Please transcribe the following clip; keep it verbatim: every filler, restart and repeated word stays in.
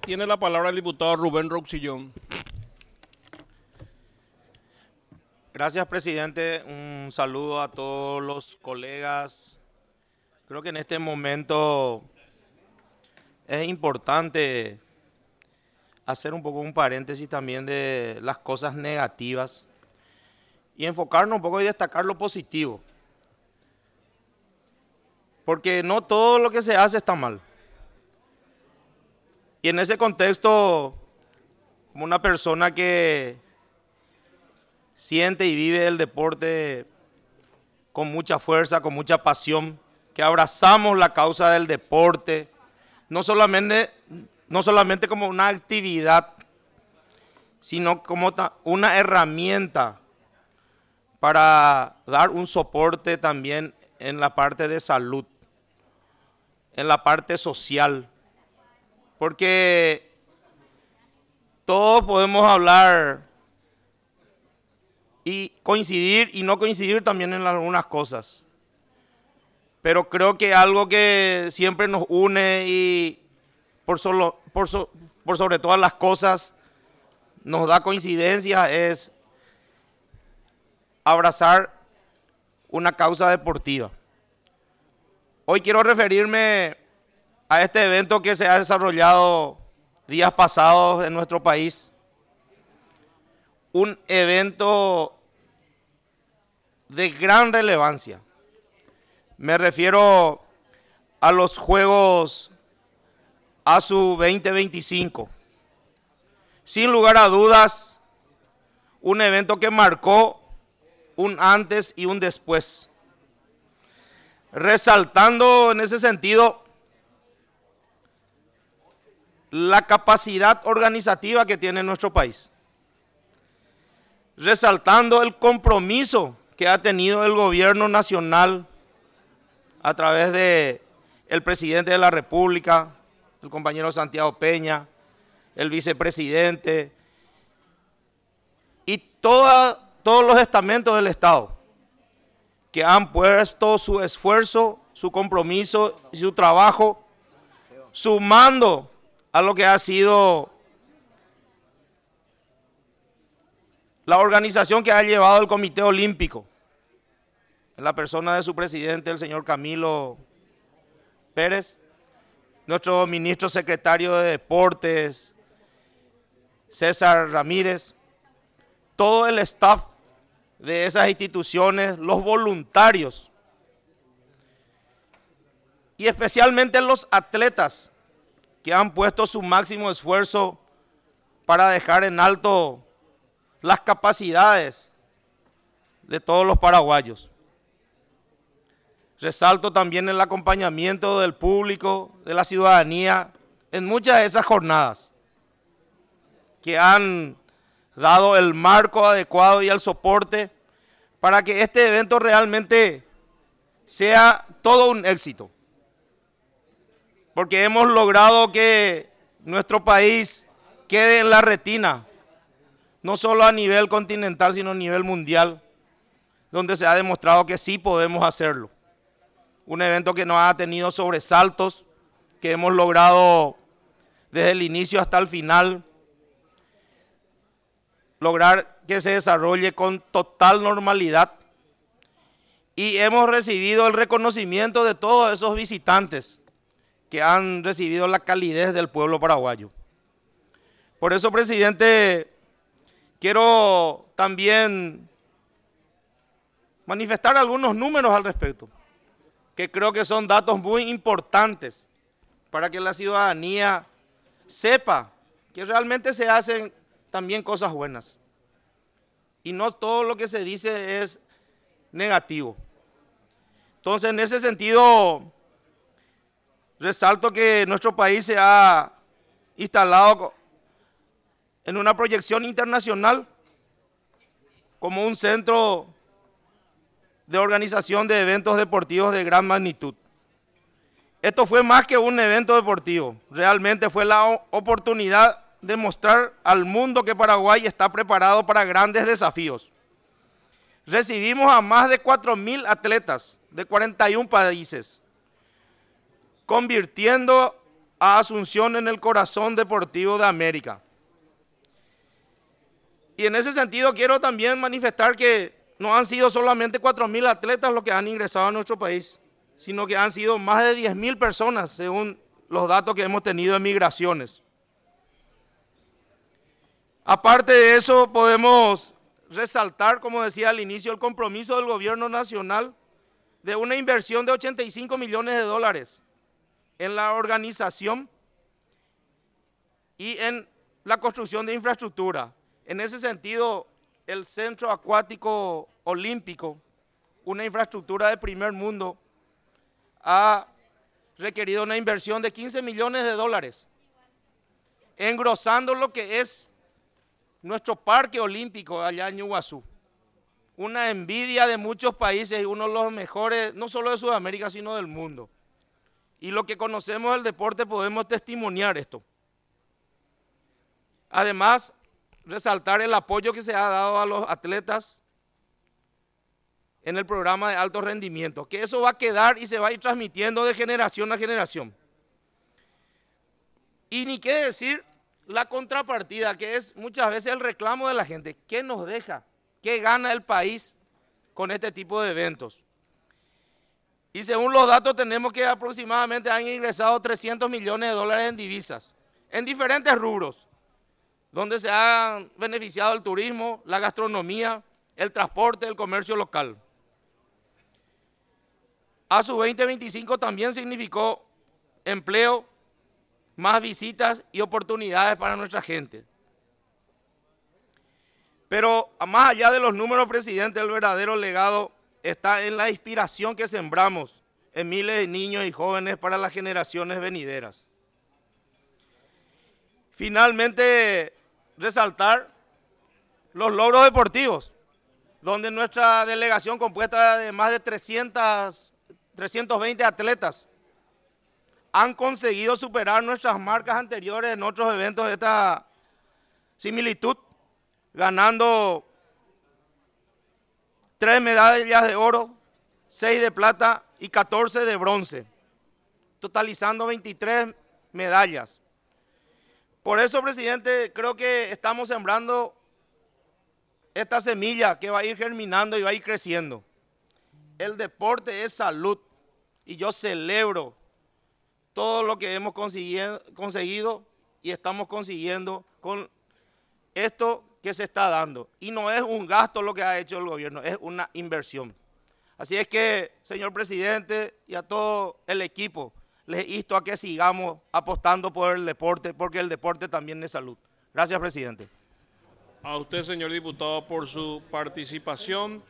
Tiene la palabra el diputado Rubén Rouxillón. Gracias, presidente. Un saludo a todos los colegas. Creo que en este momento es importante hacer un poco un paréntesis también de las cosas negativas y enfocarnos un poco y destacar lo positivo. Porque no todo lo que se hace está mal. Y en ese contexto, como una persona que siente y vive el deporte con mucha fuerza, con mucha pasión, que abrazamos la causa del deporte, no solamente, no solamente como una actividad, sino como una herramienta para dar un soporte también en la parte de salud, en la parte social. Porque todos podemos hablar y coincidir y no coincidir también en algunas cosas. Pero creo que algo que siempre nos une y por, solo, por, so, por sobre todas las cosas nos da coincidencia es abrazar una causa deportiva. Hoy quiero referirme a este evento que se ha desarrollado días pasados en nuestro país. Un evento de gran relevancia. Me refiero a los Juegos A S U veinte veinticinco. Sin lugar a dudas, un evento que marcó un antes y un después. Resaltando en ese sentido la capacidad organizativa que tiene nuestro país. Resaltando el compromiso que ha tenido el gobierno nacional a través de el presidente de la República, el compañero Santiago Peña, el vicepresidente y toda, todos los estamentos del Estado que han puesto su esfuerzo, su compromiso y su trabajo sumando a lo que ha sido la organización que ha llevado el Comité Olímpico, en la persona de su presidente, el señor Camilo Pérez, nuestro ministro secretario de Deportes, César Ramírez, todo el staff de esas instituciones, los voluntarios y especialmente los atletas que han puesto su máximo esfuerzo para dejar en alto las capacidades de todos los paraguayos. Resalto también el acompañamiento del público, de la ciudadanía, en muchas de esas jornadas, que han dado el marco adecuado y el soporte para que este evento realmente sea todo un éxito. Porque hemos logrado que nuestro país quede en la retina, no solo a nivel continental, sino a nivel mundial, donde se ha demostrado que sí podemos hacerlo. Un evento que nos ha tenido sobresaltos, que hemos logrado desde el inicio hasta el final, lograr que se desarrolle con total normalidad. Y hemos recibido el reconocimiento de todos esos visitantes que han recibido la calidez del pueblo paraguayo. Por eso, presidente, quiero también manifestar algunos números al respecto, que creo que son datos muy importantes para que la ciudadanía sepa que realmente se hacen también cosas buenas. Y no todo lo que se dice es negativo. Entonces, en ese sentido, resalto que nuestro país se ha instalado en una proyección internacional como un centro de organización de eventos deportivos de gran magnitud. Esto fue más que un evento deportivo, realmente fue la oportunidad de mostrar al mundo que Paraguay está preparado para grandes desafíos. Recibimos a más de cuatro mil atletas de cuarenta y un países, convirtiendo a Asunción en el corazón deportivo de América. Y en ese sentido quiero también manifestar que no han sido solamente cuatro mil atletas los que han ingresado a nuestro país, sino que han sido más de diez mil personas, según los datos que hemos tenido en migraciones. Aparte de eso, podemos resaltar, como decía al inicio, el compromiso del gobierno nacional de una inversión de ochenta y cinco millones de dólares en la organización y en la construcción de infraestructura. En ese sentido, el Centro Acuático Olímpico, una infraestructura de primer mundo, ha requerido una inversión de quince millones de dólares, engrosando lo que es nuestro parque olímpico allá en Ñuguazú. Una envidia de muchos países y uno de los mejores, no solo de Sudamérica, sino del mundo. Y lo que conocemos del deporte podemos testimoniar esto. Además, resaltar el apoyo que se ha dado a los atletas en el programa de alto rendimiento, que eso va a quedar y se va a ir transmitiendo de generación a generación. Y ni qué decir la contrapartida, que es muchas veces el reclamo de la gente. ¿Qué nos deja? ¿Qué gana el país con este tipo de eventos? Y según los datos tenemos que aproximadamente han ingresado trescientos millones de dólares en divisas, en diferentes rubros, donde se han beneficiado el turismo, la gastronomía, el transporte, el comercio local. A su veinte veinticinco también significó empleo, más visitas y oportunidades para nuestra gente. Pero más allá de los números, presidente, el verdadero legado está en la inspiración que sembramos en miles de niños y jóvenes para las generaciones venideras. Finalmente, resaltar los logros deportivos, donde nuestra delegación, compuesta de más de trescientos, trescientos veinte atletas, han conseguido superar nuestras marcas anteriores en otros eventos de esta similitud, ganando tres medallas de oro, seis de plata y catorce de bronce, totalizando veintitrés medallas. Por eso, presidente, creo que estamos sembrando esta semilla que va a ir germinando y va a ir creciendo. El deporte es salud y yo celebro todo lo que hemos conseguido y estamos consiguiendo con esto que se está dando. Y no es un gasto lo que ha hecho el gobierno, es una inversión. Así es que, señor presidente, y a todo el equipo, les insto a que sigamos apostando por el deporte, porque el deporte también es salud. Gracias, presidente. A usted, señor diputado, por su participación.